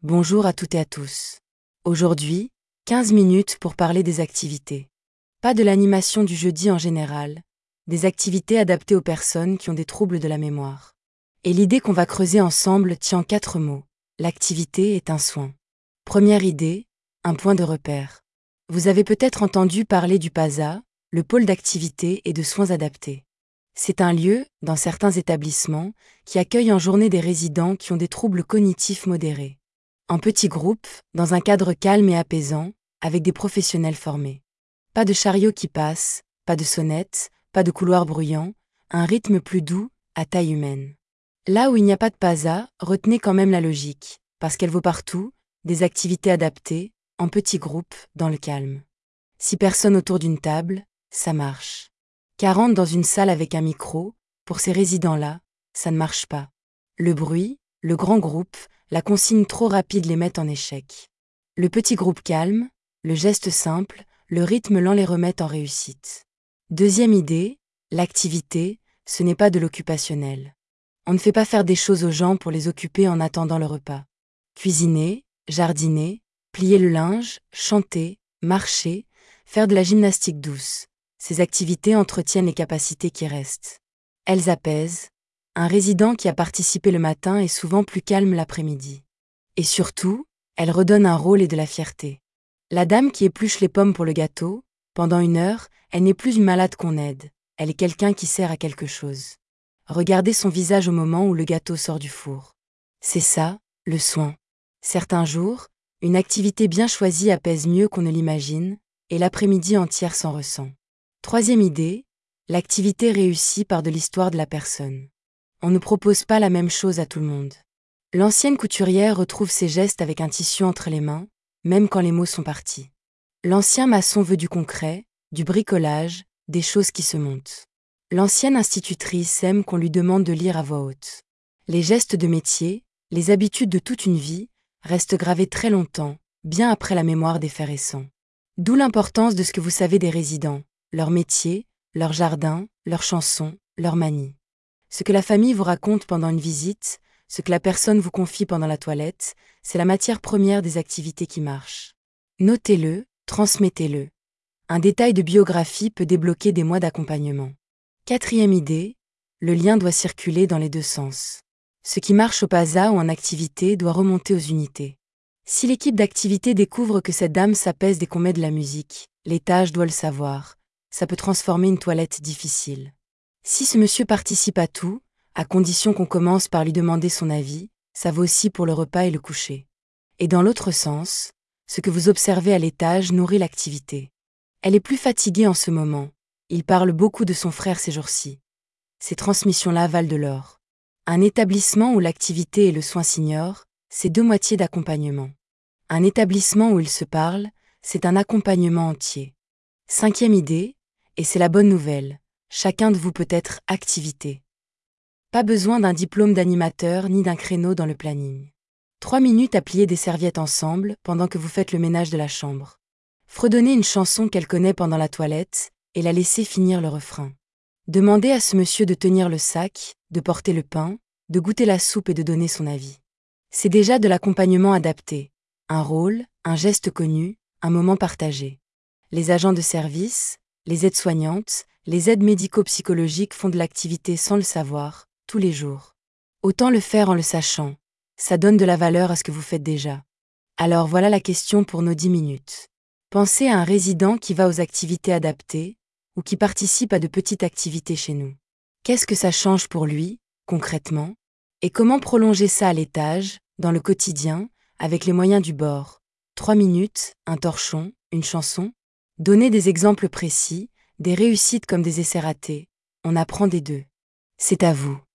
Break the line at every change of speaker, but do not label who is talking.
Bonjour à toutes et à tous. Aujourd'hui, 15 minutes pour parler des activités. Pas de l'animation du jeudi en général, des activités adaptées aux personnes qui ont des troubles de la mémoire. Et l'idée qu'on va creuser ensemble tient en 4 mots. L'activité est un soin. Première idée, un point de repère. Vous avez peut-être entendu parler du PASA, le pôle d'activité et de soins adaptés. C'est un lieu, dans certains établissements, qui accueille en journée des résidents qui ont des troubles cognitifs modérés. En petits groupes, dans un cadre calme et apaisant, avec des professionnels formés. Pas de chariot qui passe, pas de sonnette, pas de couloir bruyant, un rythme plus doux, à taille humaine. Là où il n'y a pas de PASA, retenez quand même la logique, parce qu'elle vaut partout, des activités adaptées, en petits groupes, dans le calme. 6 personnes autour d'une table, ça marche. 40 dans une salle avec un micro, pour ces résidents-là, ça ne marche pas. Le bruit, le grand groupe, la consigne trop rapide les met en échec. Le petit groupe calme, le geste simple, le rythme lent les remet en réussite. Deuxième idée, l'activité, ce n'est pas de l'occupationnel. On ne fait pas faire des choses aux gens pour les occuper en attendant le repas. Cuisiner, jardiner, plier le linge, chanter, marcher, faire de la gymnastique douce. Ces activités entretiennent les capacités qui restent. Elles apaisent. Un résident qui a participé le matin est souvent plus calme l'après-midi. Et surtout, elles redonnent un rôle et de la fierté. La dame qui épluche les pommes pour le gâteau, pendant 1 heure, elle n'est plus une malade qu'on aide, elle est quelqu'un qui sert à quelque chose. Regardez son visage au moment où le gâteau sort du four. C'est ça, le soin. Certains jours, une activité bien choisie apaise mieux qu'on ne l'imagine, et l'après-midi entière s'en ressent. Troisième idée, l'activité réussie par de l'histoire de la personne. On ne propose pas la même chose à tout le monde. L'ancienne couturière retrouve ses gestes avec un tissu entre les mains, même quand les mots sont partis. L'ancien maçon veut du concret, du bricolage, des choses qui se montent. L'ancienne institutrice aime qu'on lui demande de lire à voix haute. Les gestes de métier, les habitudes de toute une vie, restent gravés très longtemps, bien après la mémoire des faits récents. D'où l'importance de ce que vous savez des résidents, leur métier, leur jardin, leurs chansons, leurs manies. Ce que la famille vous raconte pendant une visite, ce que la personne vous confie pendant la toilette, c'est la matière première des activités qui marchent. Notez-le, transmettez-le. Un détail de biographie peut débloquer des mois d'accompagnement. Quatrième idée, le lien doit circuler dans les deux sens. Ce qui marche au PASA ou en activité doit remonter aux unités. Si l'équipe d'activité découvre que cette dame s'apaise dès qu'on met de la musique, l'étage doit le savoir. Ça peut transformer une toilette difficile. Si ce monsieur participe à tout, à condition qu'on commence par lui demander son avis, ça vaut aussi pour le repas et le coucher. Et dans l'autre sens, ce que vous observez à l'étage nourrit l'activité. Elle est plus fatiguée en ce moment. Il parle beaucoup de son frère ces jours-ci. Ces transmissions-là valent de l'or. Un établissement où l'activité et le soin s'ignorent, c'est 2 moitiés d'accompagnement. Un établissement où ils se parlent, c'est un accompagnement entier. Cinquième idée, et c'est la bonne nouvelle, chacun de vous peut être activité. Pas besoin d'un diplôme d'animateur ni d'un créneau dans le planning. 3 minutes à plier des serviettes ensemble pendant que vous faites le ménage de la chambre. Fredonnez une chanson qu'elle connaît pendant la toilette et la laissez finir le refrain. Demandez à ce monsieur de tenir le sac, de porter le pain, de goûter la soupe et de donner son avis. C'est déjà de l'accompagnement adapté. Un rôle, un geste connu, un moment partagé. Les agents de service, les aides-soignantes, les aides médico-psychologiques font de l'activité sans le savoir, tous les jours. Autant le faire en le sachant. Ça donne de la valeur à ce que vous faites déjà. Alors voilà la question pour nos 10 minutes. Pensez à un résident qui va aux activités adaptées ou qui participe à de petites activités chez nous. Qu'est-ce que ça change pour lui, concrètement? Et comment prolonger ça à l'étage, dans le quotidien, avec les moyens du bord? 3 minutes, un torchon, une chanson? Donnez des exemples précis, des réussites comme des essais ratés. On apprend des deux. C'est à vous.